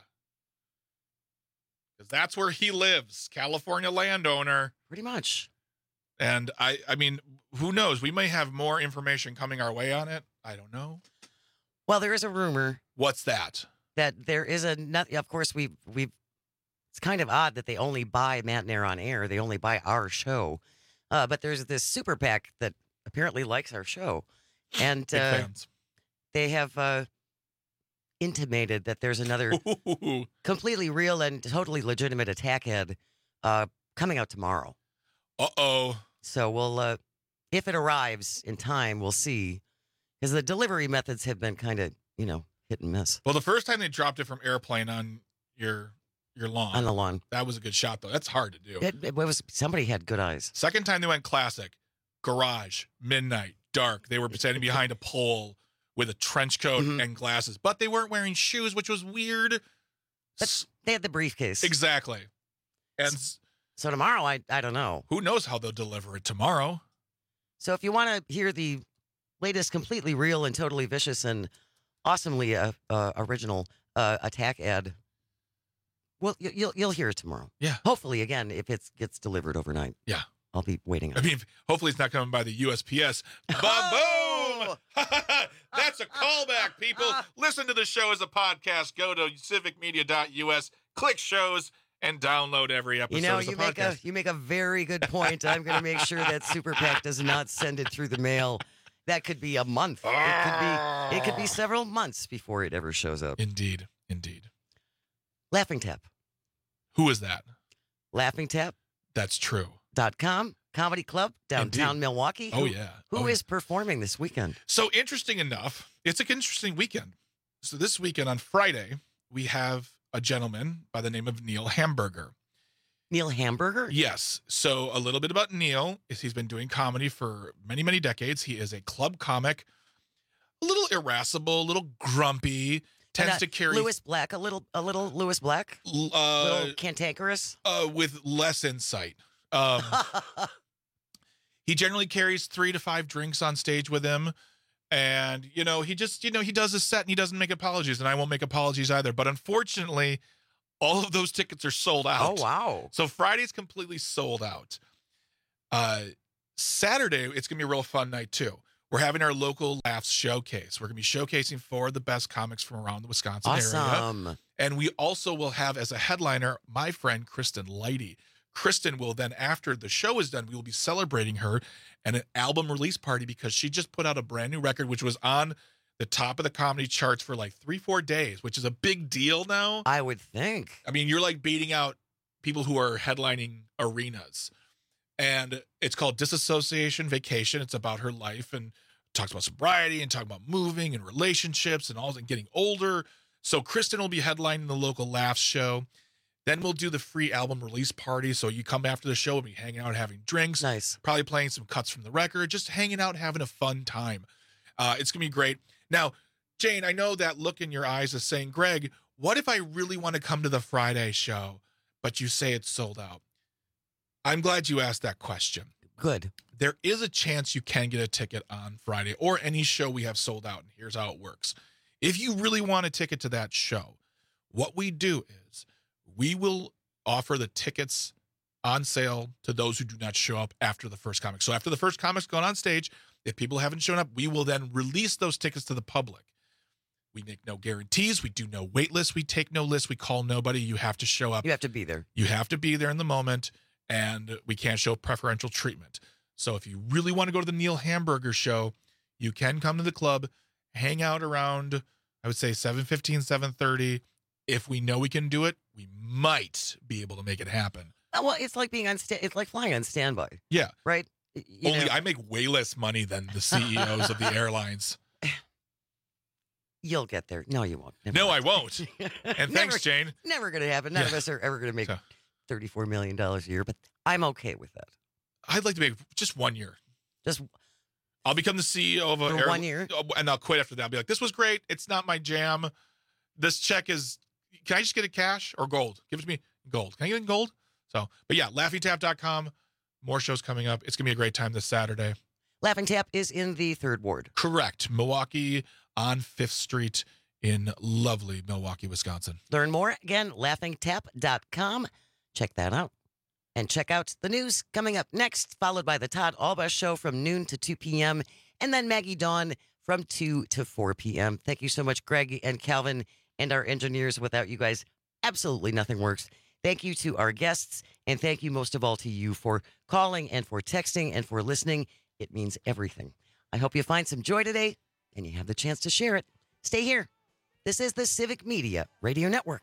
Because that's where he lives, California landowner. Pretty much. And I, I mean, who knows? We may have more information coming our way on it. I don't know. Well, there is a rumor. What's that? That there is a, of course, we've, we've, it's kind of odd that they only buy Matt Nair on Air. They only buy our show. Uh, but there's this super PAC that apparently likes our show. And Big uh, fans. They have uh, intimated that there's another completely real and totally legitimate attack ad uh, coming out tomorrow. Uh-oh. So we'll, uh, if it arrives in time, we'll see. Because the delivery methods have been kind of, you know, hit and miss. Well, the first time they dropped it from airplane on your your lawn. On the lawn. That was a good shot, though. That's hard to do. It, it was Somebody had good eyes. Second time they went classic. Garage, midnight, dark. They were standing behind a pole with a trench coat Mm-hmm. and glasses. But they weren't wearing shoes, which was weird. But they had the briefcase. Exactly. And so tomorrow, I I don't know. Who knows how they'll deliver it tomorrow. So if you want to hear the latest completely real and totally vicious and awesomely uh, uh, original uh, attack ad, well, you, you'll you'll hear it tomorrow. Yeah. Hopefully, again, if it gets delivered overnight. Yeah. I'll be waiting. I mean, hopefully it's not coming by the U S P S. Ba-boom! That's a callback, people. Listen to the show as a podcast. Go to civic media dot U S, click shows, and download every episode You know, as a you podcast. make a you make a very good point. I'm going to make sure that Super PAC does not send it through the mail. That could be a month. It could be it could be several months before it ever shows up. Indeed, indeed. Laughing Tap. Who is that? Laughing Tap. That's true. Dot com comedy club downtown Indeed. Milwaukee. Oh, Who- yeah. Who Oh, is performing this weekend? So interesting enough, it's an interesting weekend. So this weekend on Friday, we have a gentleman by the name of Neil Hamburger. Neil Hamburger? Yes. So a little bit about Neil is he's been doing comedy for many, many decades. He is a club comic, a little irascible, a little grumpy, tends And, uh, to carry Lewis Black, a little, a little Lewis Black, uh, a little cantankerous, uh, with less insight. Um, he generally carries three to five drinks on stage with him. And, you know, he just, you know, he does a set and he doesn't make apologies, and I won't make apologies either. But unfortunately, all of those tickets are sold out. Oh, wow. So Friday's completely sold out. Uh, Saturday, it's going to be a real fun night, too. We're having our local Laughs showcase. We're going to be showcasing four of the best comics from around the Wisconsin Awesome. area. And we also will have as a headliner my friend Kristen Leidy. Kristen will then, after the show is done, we will be celebrating her at an album release party because she just put out a brand new record, which was on the top of the comedy charts for like three, four days, which is a big deal now. I would think. I mean, you're like beating out people who are headlining arenas. And it's called Disassociation Vacation. It's about her life and talks about sobriety and talking about moving and relationships and all and getting older. So Kristen will be headlining the local Laughs show. Then we'll do the free album release party. So you come after the show, we'll be hanging out, having drinks. Nice. Probably playing some cuts from the record, just hanging out, having a fun time. Uh, it's going to be great. Now, Jane, I know that look in your eyes is saying, Greg, what if I really want to come to the Friday show, but you say it's sold out? I'm glad you asked that question. Good. There is a chance you can get a ticket on Friday or any show we have sold out. And here's how it works. If you really want a ticket to that show, what we do is we will offer the tickets on sale to those who do not show up after the first comic. So after the first comic's gone on stage, if people haven't shown up, we will then release those tickets to the public. We make no guarantees. We do no wait lists. We take no lists. We call nobody. You have to show up. You have to be there. You have to be there in the moment, and we can't show preferential treatment. So if you really want to go to the Neil Hamburger show, you can come to the club, hang out around, I would say seven fifteen, seven thirty. If we know we can do it, we might be able to make it happen. Oh, well, it's like being on sta- it's like flying on standby. Yeah. Right? You Only know, I make way less money than the C E Os of the airlines. you'll get there. No, you won't. Never No, mind. I won't. And thanks, Never- Jane. Never going to happen. None of Yeah. us are ever going to make So- thirty-four million dollars a year, but I'm okay with that. I'd like to make just one year. Just I'll become the C E O of a For air- one year? and I'll quit after that. I'll be like, this was great. It's not my jam. This check is. Can I just get it cash or gold? Give it to me gold. Can I get it in gold? So, but yeah, laughing tap dot com. More shows coming up. It's gonna be a great time this Saturday. Laughing Tap is in the third ward. Correct. Milwaukee on Fifth Street in lovely Milwaukee, Wisconsin. Learn more again, laughing tap dot com. Check that out. And check out the news coming up next, followed by the Todd Alba Show from noon to two p.m. and then Maggie Dawn from two to four p.m. Thank you so much, Greg and Calvin and our engineers. Without you guys, absolutely nothing works. Thank you to our guests, and thank you most of all to you for calling and for texting and for listening. It means everything. I hope you find some joy today and you have the chance to share it. Stay here. This is the Civic Media Radio Network.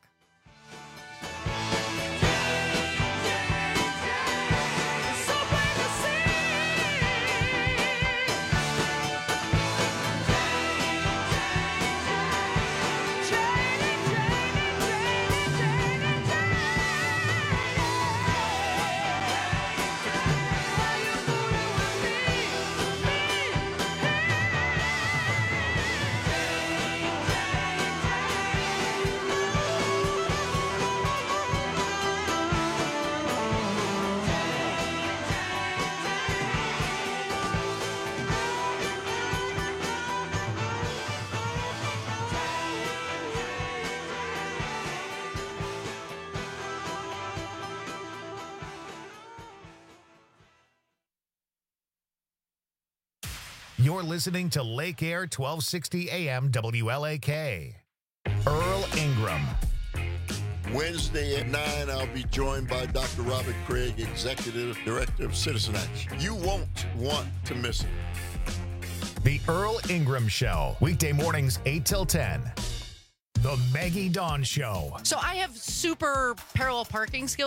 You're listening to Lake Air twelve sixty A M W L A K. Earl Ingram. Wednesday at nine, I'll be joined by Doctor Robert Craig, Executive Director of Citizen Action. You won't want to miss it. The Earl Ingram Show. Weekday mornings, eight till ten. The Maggie Dawn Show. So I have super parallel parking skills.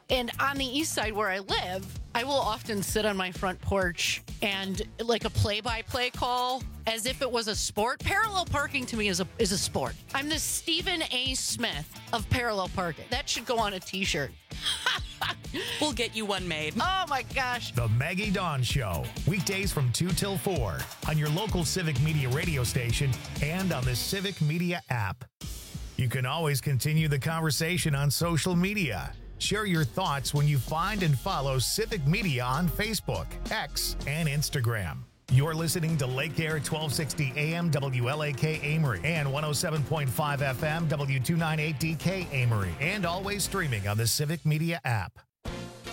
And on the east side where I live, I will often sit on my front porch and like a play-by-play call as if it was a sport. Parallel parking to me is a is a sport. I'm the Stephen A. Smith of parallel parking. That should go on a t-shirt. We'll get you one made. Oh my gosh. The Maggie Dawn Show, weekdays from two till four on your local Civic Media radio station and on the Civic Media app. You can always continue the conversation on social media. Share your thoughts when you find and follow Civic Media on Facebook, X, and Instagram. You're listening to Lake Air twelve sixty A M W L A K Amory and one oh seven point five F M W two ninety-eight D K Amory, and always streaming on the Civic Media app.